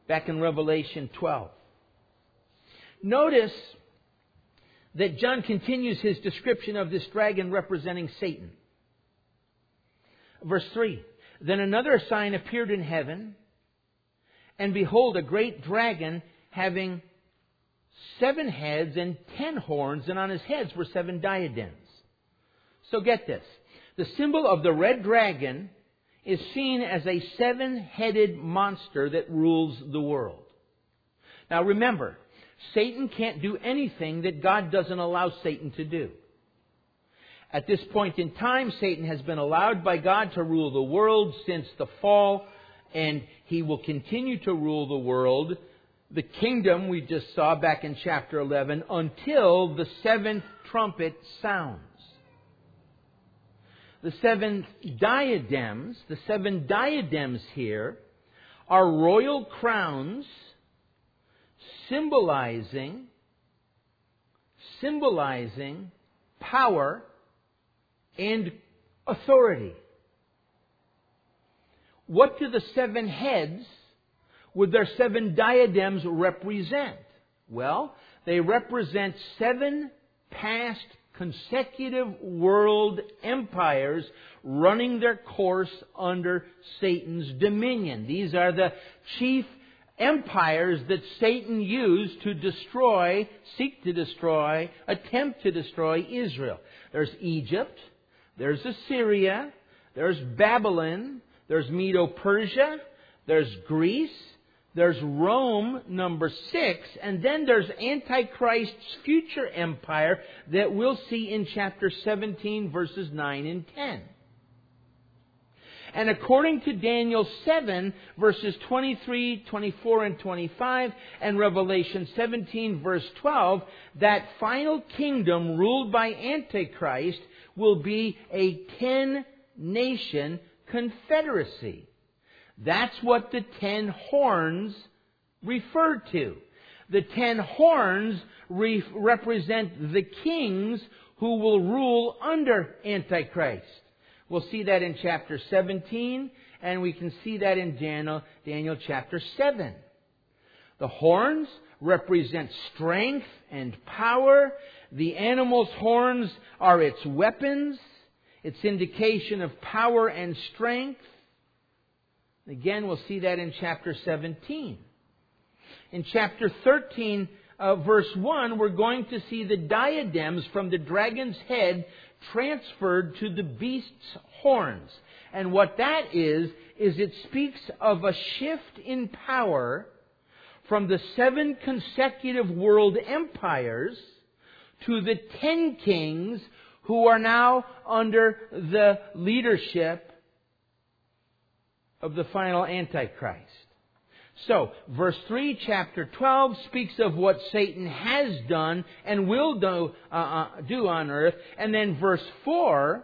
back in Revelation 12. Notice that John continues his description of this dragon representing Satan. Verse 3, Then another sign appeared in heaven, and behold, a great dragon having 7 heads and 10 horns, and on his heads were 7 diadems. So get this. The symbol of the red dragon is seen as a 7-headed monster that rules the world. Now remember, Satan can't do anything that God doesn't allow Satan to do. At this point in time, Satan has been allowed by God to rule the world since the fall, and he will continue to rule the world, the kingdom we just saw back in chapter 11, until the 7th trumpet sounds. The 7 diadems here are royal crowns symbolizing power and authority. What do the 7 heads with their 7 diadems represent? Well, they represent 7 past consecutive world empires running their course under Satan's dominion. These are the chief empires that Satan used to destroy, seek to destroy, attempt to destroy Israel. There's Egypt, there's Assyria, there's Babylon, there's Medo-Persia, there's Greece, there's Rome, number 6, and then there's Antichrist's future empire that we'll see in chapter 17, verses 9 and 10. And according to Daniel 7, verses 23, 24, and 25, and Revelation 17, verse 12, that final kingdom ruled by Antichrist will be a 10-nation confederacy. That's what the 10 horns refer to. The 10 horns represent the kings who will rule under Antichrist. We'll see that in chapter 17, and we can see that in Daniel chapter 7. The horns represent strength and power. The animal's horns are its weapons, its indication of power and strength. Again, we'll see that in chapter 17. In chapter 13, verse 1, we're going to see the diadems from the dragon's head transferred to the beast's horns. And what that is it speaks of a shift in power from the 7 consecutive world empires to the 10 kings who are now under the leadership of the final Antichrist. So, verse 3, chapter 12, speaks of what Satan has done and will do on earth. And then verse 4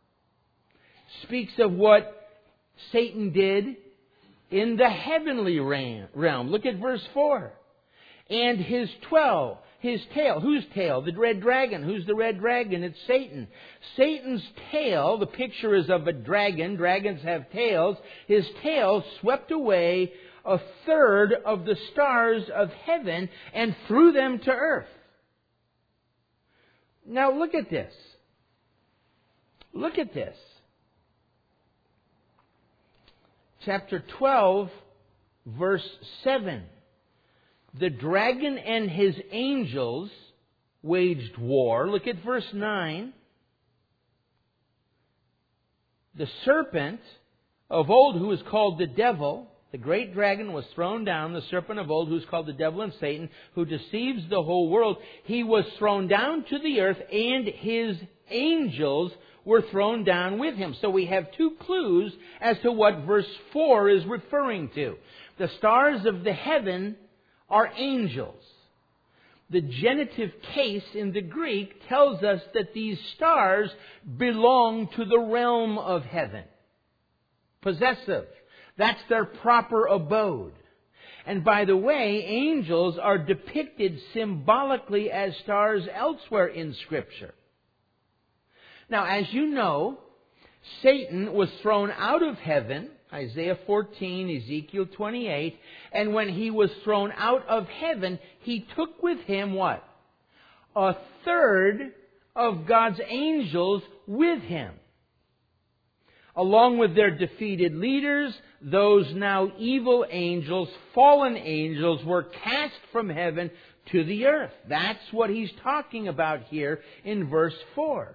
speaks of what Satan did in the heavenly realm. Look at verse 4. And his tail. Whose tail? The red dragon. Who's the red dragon? It's Satan. Satan's tail, the picture is of a dragon. Dragons have tails. His tail swept away 1/3 of the stars of heaven and threw them to earth. Now look at this. Look at this. Chapter 12, verse 7. The dragon and his angels waged war. Look at verse 9. The serpent of old, who is called the devil, the great dragon, was thrown down, the serpent of old, who is called the devil and Satan, who deceives the whole world. He was thrown down to the earth, and his angels were thrown down with him. So we have 2 clues as to what verse 4 is referring to. The stars of the heaven are angels. The genitive case in the Greek tells us that these stars belong to the realm of heaven. Possessive. That's their proper abode. And by the way, angels are depicted symbolically as stars elsewhere in Scripture. Now, as you know, Satan was thrown out of heaven Isaiah 14, Ezekiel 28. And when he was thrown out of heaven, he took with him what? A third of God's angels with him. Along with their defeated leaders, those now evil angels, fallen angels, were cast from heaven to the earth. That's what he's talking about here in verse 4.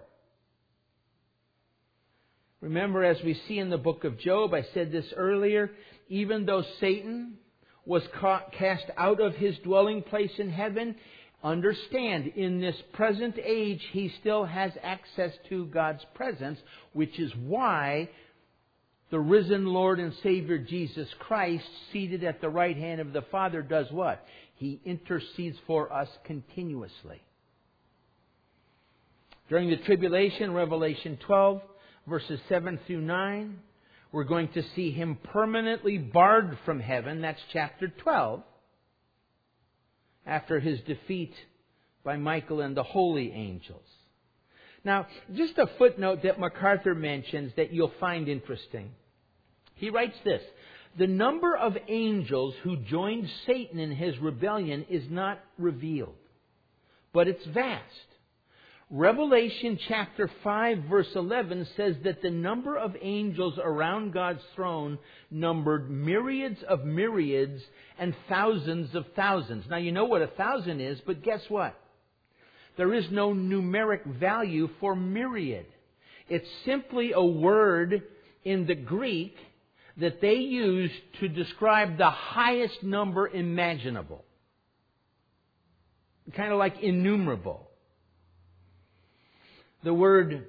Remember, as we see in the book of Job, I said this earlier, even though Satan was cast out of his dwelling place in heaven, understand, in this present age, he still has access to God's presence, which is why the risen Lord and Savior Jesus Christ, seated at the right hand of the Father, does what? He intercedes for us continuously. During the tribulation, Revelation 12, verses 7 through 9, we're going to see him permanently barred from heaven. That's chapter 12. After his defeat by Michael and the holy angels. Now, just a footnote that MacArthur mentions that you'll find interesting. He writes this: the number of angels who joined Satan in his rebellion is not revealed, but it's vast. Revelation chapter 5 verse 11 says that the number of angels around God's throne numbered myriads of myriads and thousands of thousands. Now you know what 1,000 is, but guess what? There is no numeric value for myriad. It's simply a word in the Greek that they use to describe the highest number imaginable. Kind of like innumerable. The word,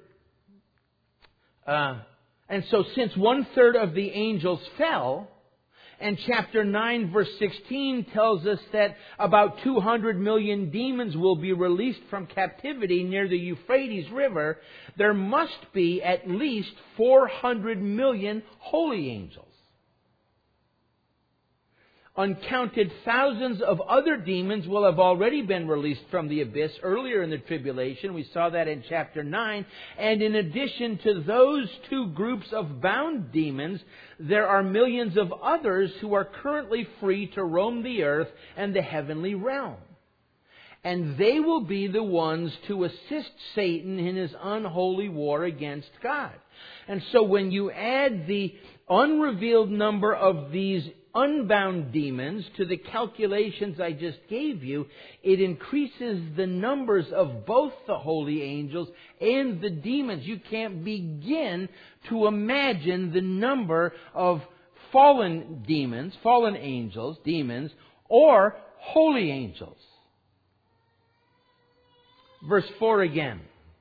and so since 1/3 of the angels fell, and chapter 9 verse 16 tells us that about 200 million demons will be released from captivity near the Euphrates River, there must be at least 400 million holy angels. Uncounted thousands of other demons will have already been released from the abyss earlier in the tribulation. We saw that in chapter 9. And in addition to those two groups of bound demons, there are millions of others who are currently free to roam the earth and the heavenly realm. And they will be the ones to assist Satan in his unholy war against God. And so when you add the unrevealed number of these unbound demons to the calculations I just gave you, it increases the numbers of both the holy angels and the demons. You can't begin to imagine the number of fallen demons, fallen angels, demons, or holy angels. Verse 4 again.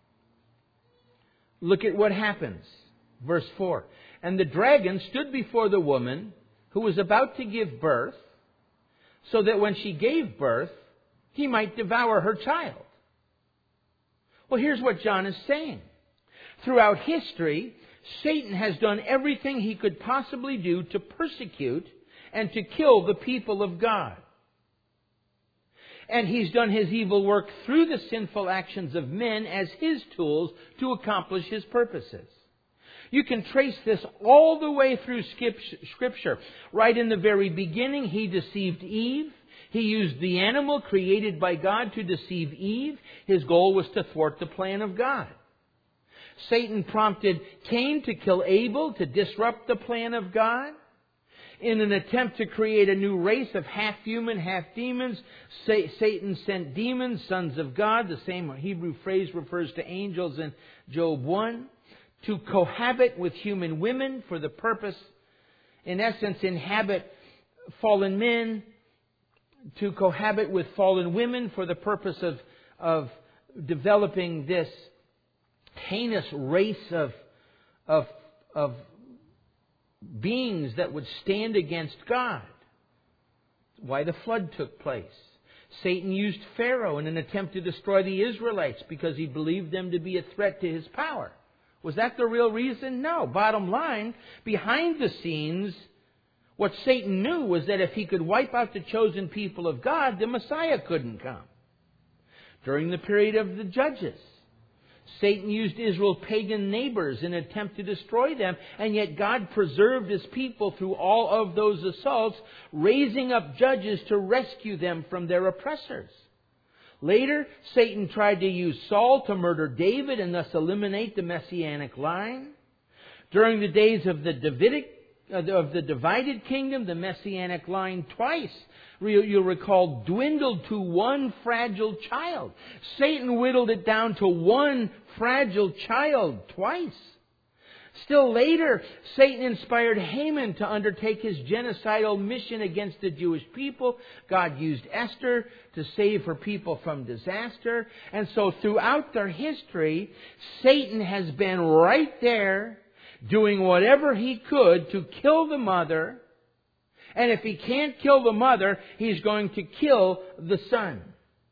Look at what happens. Verse 4. And the dragon stood before the woman who was about to give birth, so that when she gave birth, he might devour her child. Well, here's what John is saying. Throughout history, Satan has done everything he could possibly do to persecute and to kill the people of God. And he's done his evil work through the sinful actions of men as his tools to accomplish his purposes. You can trace this all the way through Scripture. Right in the very beginning, he deceived Eve. He used the animal created by God to deceive Eve. His goal was to thwart the plan of God. Satan prompted Cain to kill Abel to disrupt the plan of God. In an attempt to create a new race of half human, half demons, Satan sent demons, sons of God. The same Hebrew phrase refers to angels in Job 1. To cohabit with human women for the purpose, in essence, inhabit fallen men, to cohabit with fallen women for the purpose of developing this heinous race of beings that would stand against God. Why the flood took place. Satan used Pharaoh in an attempt to destroy the Israelites because he believed them to be a threat to his power. Was that the real reason? No. Bottom line, behind the scenes, what Satan knew was that if he could wipe out the chosen people of God, the Messiah couldn't come. During the period of the Judges, Satan used Israel's pagan neighbors in an attempt to destroy them, and yet God preserved His people through all of those assaults, raising up judges to rescue them from their oppressors. Later, Satan tried to use Saul to murder David and thus eliminate the Messianic line. During the days of the divided kingdom, the Messianic line twice, you'll recall, dwindled to one fragile child. Satan whittled it down to one fragile child twice. Still later, Satan inspired Haman to undertake his genocidal mission against the Jewish people. God used Esther to save her people from disaster. And so throughout their history, Satan has been right there doing whatever he could to kill the mother. And if he can't kill the mother, he's going to kill the son.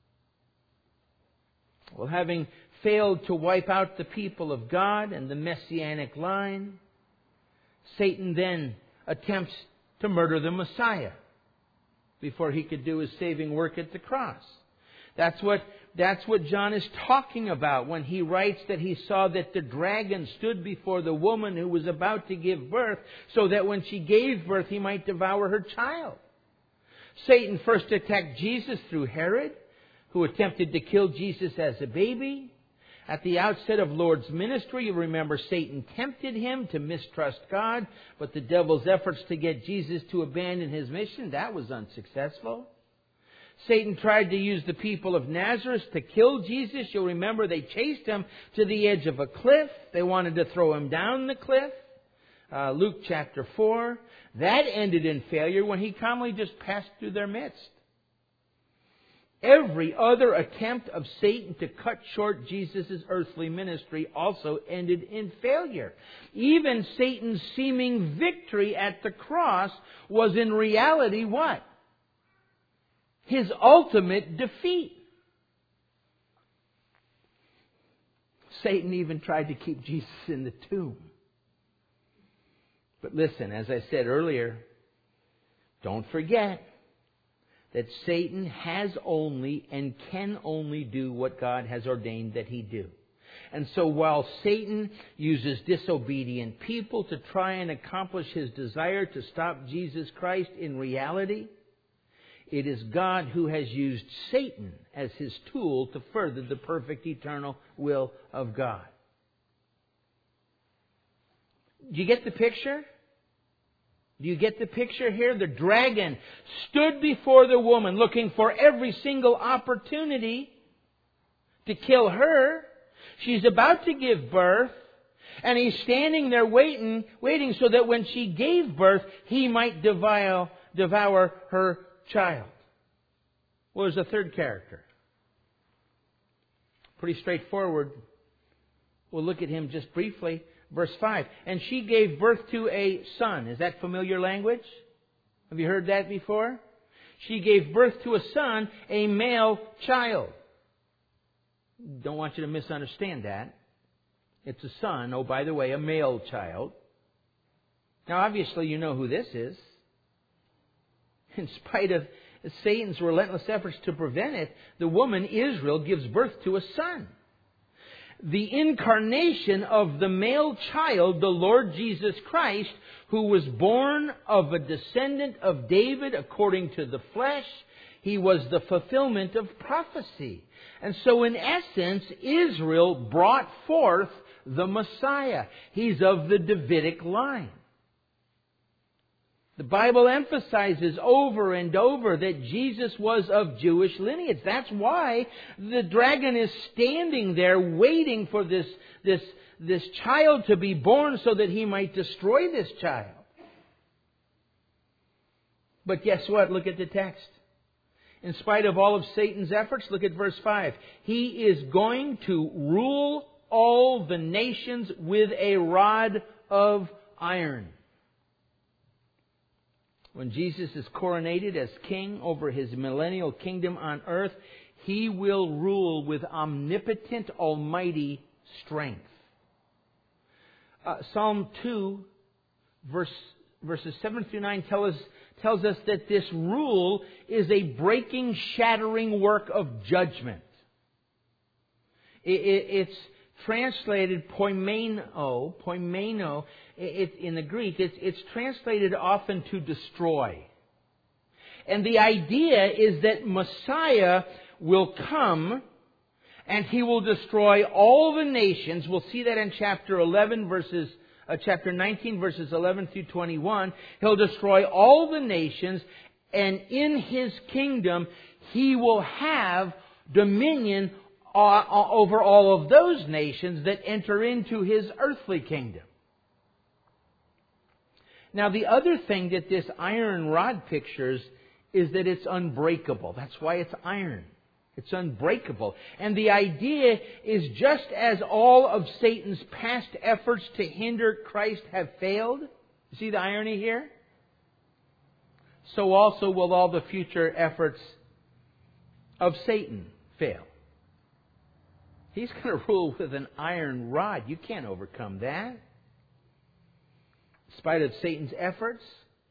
Well, having failed to wipe out the people of God and the Messianic line, Satan then attempts to murder the Messiah before he could do his saving work at the cross. That's what John is talking about when he writes that he saw that the dragon stood before the woman who was about to give birth, so that when she gave birth he might devour her child. Satan first attacked Jesus through Herod, who attempted to kill Jesus as a baby. At the outset of Lord's ministry, you remember Satan tempted him to mistrust God, but the devil's efforts to get Jesus to abandon his mission, that was unsuccessful. Satan tried to use the people of Nazareth to kill Jesus. You'll remember they chased him to the edge of a cliff. They wanted to throw him down the cliff. Luke chapter 4. That ended in failure when he calmly just passed through their midst. Every other attempt of Satan to cut short Jesus' earthly ministry also ended in failure. Even Satan's seeming victory at the cross was in reality what? His ultimate defeat. Satan even tried to keep Jesus in the tomb. But listen, as I said earlier, don't forget that Satan has only and can only do what God has ordained that he do. And so while Satan uses disobedient people to try and accomplish his desire to stop Jesus Christ, in reality, it is God who has used Satan as his tool to further the perfect eternal will of God. Do you get the picture? Do you get the picture here? The dragon stood before the woman looking for every single opportunity to kill her. She's about to give birth, and he's standing there waiting so that when she gave birth, he might devour her child. Well, there's a third character. Pretty straightforward. We'll look at him just briefly. Verse 5. And she gave birth to a son. Is that familiar language? Have you heard that before? She gave birth to a son, a male child. Don't want you to misunderstand that. It's a son. Oh, by the way, a male child. Now, obviously, you know who this is. In spite of Satan's relentless efforts to prevent it, the woman, Israel, gives birth to a son. The incarnation of the male child, the Lord Jesus Christ, who was born of a descendant of David according to the flesh. He was the fulfillment of prophecy. And so in essence, Israel brought forth the Messiah. He's of the Davidic line. The Bible emphasizes over and over that Jesus was of Jewish lineage. That's why the dragon is standing there waiting for this child to be born so that he might destroy this child. But guess what? Look at the text. In spite of all of Satan's efforts, look at verse 5. He is going to rule all the nations with a rod of iron. When Jesus is coronated as king over his millennial kingdom on earth, he will rule with omnipotent, almighty strength. Psalm 2, verses 7 through 9 tells us that this rule is a breaking, shattering work of judgment. It's translated poimeno, in the Greek, it's translated often to destroy. And the idea is that Messiah will come and He will destroy all the nations. We'll see that in chapter 19 verses 11 through 21. He'll destroy all the nations, and in His kingdom He will have dominion over all of those nations that enter into His earthly kingdom. Now, the other thing that this iron rod pictures is that it's unbreakable. That's why it's iron. It's unbreakable. And the idea is, just as all of Satan's past efforts to hinder Christ have failed, you see the irony here? So also will all the future efforts of Satan fail. He's going to rule with an iron rod. You can't overcome that. In spite of Satan's efforts,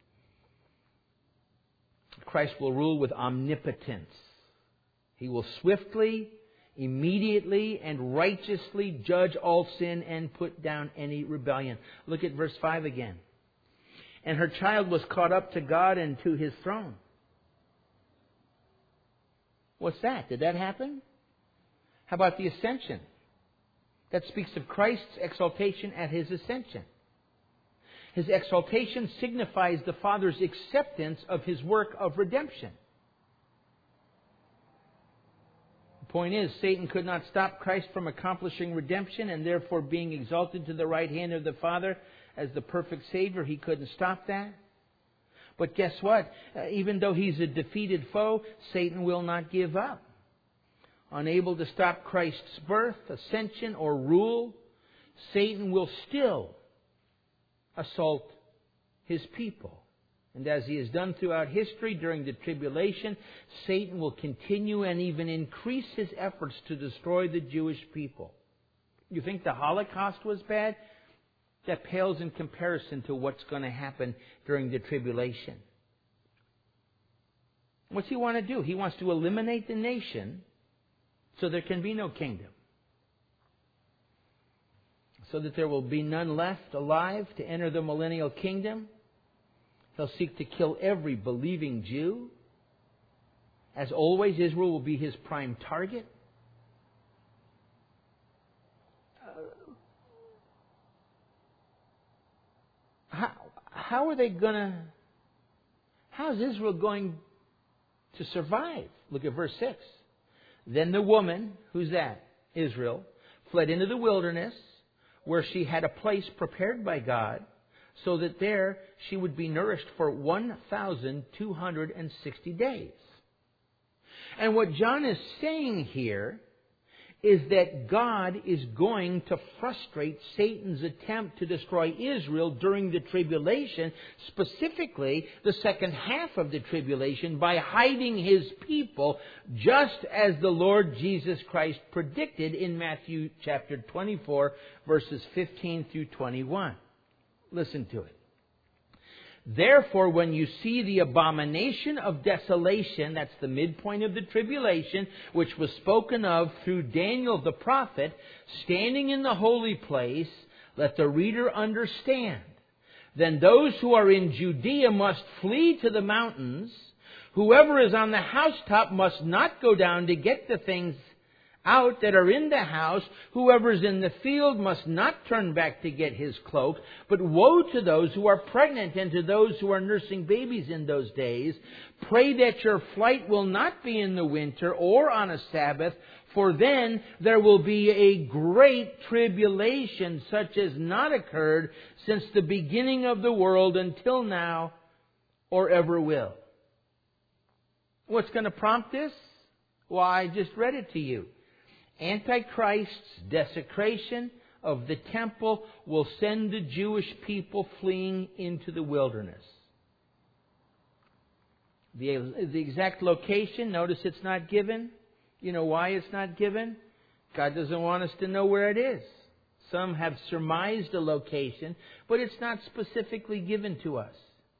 Christ will rule with omnipotence. He will swiftly, immediately, and righteously judge all sin and put down any rebellion. Look at verse 5 again. And her child was caught up to God and to His throne. What's that? Did that happen? How about the ascension? That speaks of Christ's exaltation at His ascension. His exaltation signifies the Father's acceptance of His work of redemption. The point is, Satan could not stop Christ from accomplishing redemption, and therefore being exalted to the right hand of the Father as the perfect Savior. He couldn't stop that. But guess what? Even though He's a defeated foe, Satan will not give up. Unable to stop Christ's birth, ascension, or rule, Satan will still assault His people. And as he has done throughout history during the tribulation, Satan will continue and even increase his efforts to destroy the Jewish people. You think the Holocaust was bad? That pales in comparison to what's going to happen during the tribulation. What's he want to do? He wants to eliminate the nation so there can be no kingdom. So that there will be none left alive to enter the millennial kingdom. He'll seek to kill every believing Jew. As always, Israel will be his prime target. How is Israel going to survive? Look at verse 6. Then the woman, who's that? Israel, fled into the wilderness, where she had a place prepared by God, so that there she would be nourished for 1,260 days. And what John is saying here is that God is going to frustrate Satan's attempt to destroy Israel during the tribulation, specifically the second half of the tribulation, by hiding His people, just as the Lord Jesus Christ predicted in Matthew chapter 24, verses 15 through 21. Listen to it. Therefore, when you see the abomination of desolation, that's the midpoint of the tribulation, which was spoken of through Daniel the prophet, standing in the holy place, let the reader understand. Then those who are in Judea must flee to the mountains. Whoever is on the housetop must not go down to get the things out that are in the house. Whoever is in the field must not turn back to get his cloak. But woe to those who are pregnant and to those who are nursing babies in those days. Pray that your flight will not be in the winter or on a Sabbath, for then there will be a great tribulation such as not occurred since the beginning of the world until now or ever will. What's going to prompt this? Well, I just read it to you. Antichrist's desecration of the temple will send the Jewish people fleeing into the wilderness. The exact location, notice it's not given. You know why it's not given? God doesn't want us to know where it is. Some have surmised a location, but it's not specifically given to us.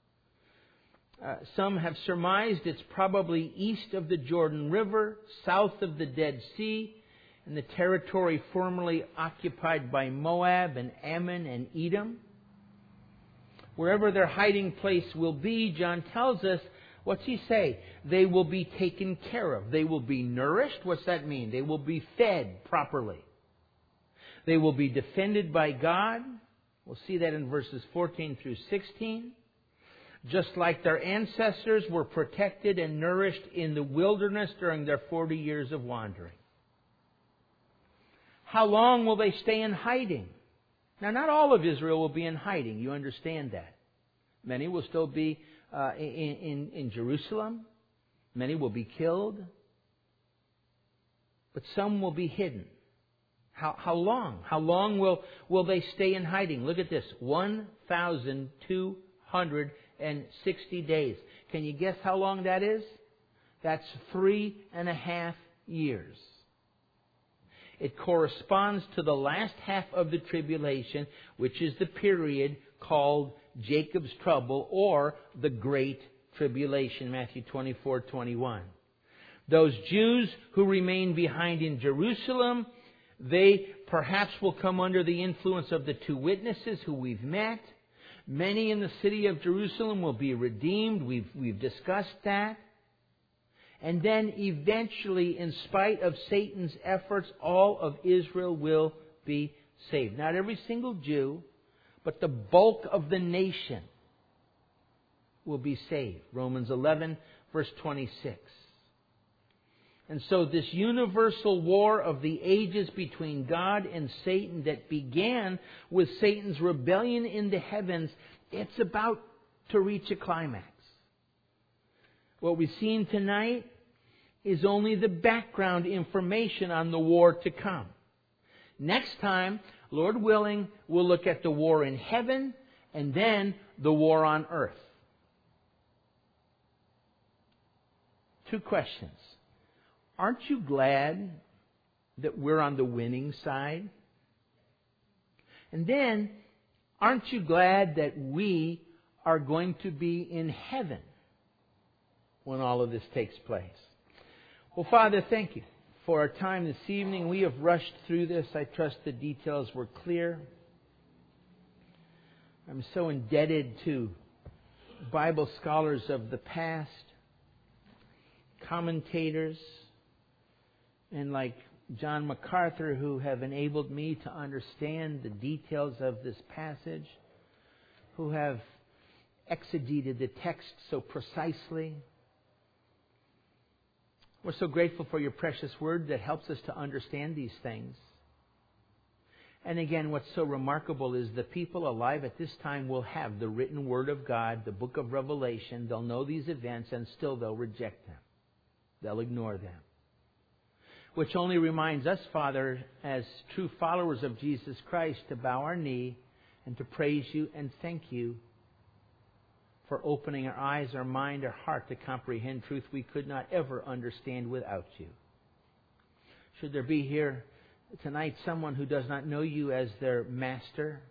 Some have surmised it's probably east of the Jordan River, south of the Dead Sea. in the territory formerly occupied by Moab and Ammon and Edom. Wherever their hiding place will be, John tells us, what's he say? They will be taken care of. They will be nourished. What's that mean? They will be fed properly. They will be defended by God. We'll see that in verses 14 through 16. Just like their ancestors were protected and nourished in the wilderness during their 40 years of wandering. How long will they stay in hiding? Now, not all of Israel will be in hiding. You understand that. Many will still be in Jerusalem. Many will be killed. But some will be hidden. How long? How long will they stay in hiding? Look at this. 1,260 days. Can you guess how long that is? That's 3.5 years. It corresponds to the last half of the tribulation, which is the period called Jacob's trouble or the Great Tribulation, Matthew 24:21. Those Jews who remain behind in Jerusalem, they perhaps will come under the influence of the two witnesses who we've met. Many in the city of Jerusalem will be redeemed. We've discussed that. And then eventually, in spite of Satan's efforts, all of Israel will be saved. Not every single Jew, but the bulk of the nation will be saved. Romans 11, verse 26. And so this universal war of the ages between God and Satan that began with Satan's rebellion in the heavens, it's about to reach a climax. What we've seen tonight is only the background information on the war to come. Next time, Lord willing, we'll look at the war in heaven and then the war on earth. 2 questions. Aren't you glad that we're on the winning side? And then, aren't you glad that we are going to be in heaven when all of this takes place? Well, Father, thank you for our time this evening. We have rushed through this. I trust the details were clear. I'm so indebted to Bible scholars of the past, commentators, and like John MacArthur, who have enabled me to understand the details of this passage, who have exegeted the text so precisely. We're so grateful for your precious word that helps us to understand these things. And again, what's so remarkable is the people alive at this time will have the written word of God, the book of Revelation. They'll know these events and still they'll reject them. They'll ignore them. Which only reminds us, Father, as true followers of Jesus Christ, to bow our knee and to praise you and thank you for opening our eyes, our mind, our heart to comprehend truth we could not ever understand without you. Should there be here tonight someone who does not know you as their Master,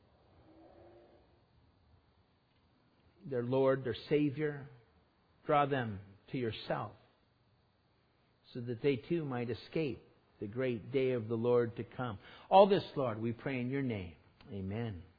their Lord, their Savior, draw them to yourself so that they too might escape the great day of the Lord to come. All this, Lord, we pray in your name. Amen.